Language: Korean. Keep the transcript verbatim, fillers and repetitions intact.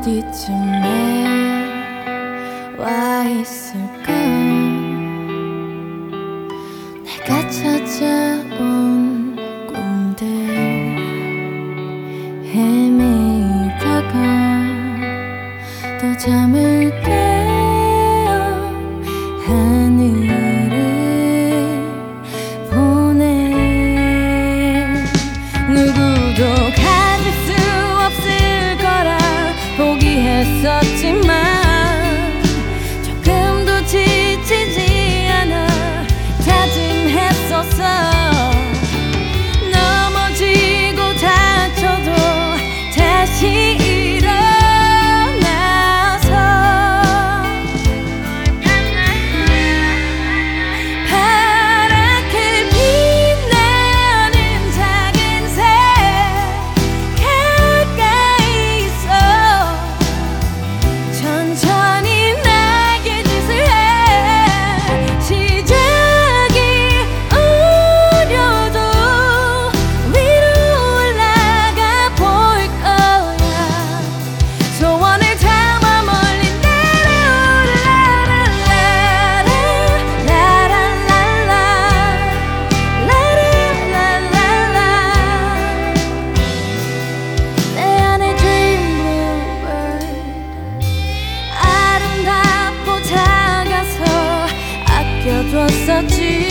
어디쯤에 와 있을까? 내가 찾아온 꿈들 헤매다가 또 잠을 깨어 하늘을 보내. 누구도 가질 수 없을 거라 포기했었지만 조금도 지치지 않아 다짐했었어. 넘어지고 다쳐도 다시 일어나서 파랗게 빛나는 작은 새 가까이 있어. 천천히 날개짓을 해. 시작이 어려도 위로 올라가 보일 거야. 소원을 담아 멀리 내 안에 dream bluebird 아름답고 작아서 아껴뒀었지.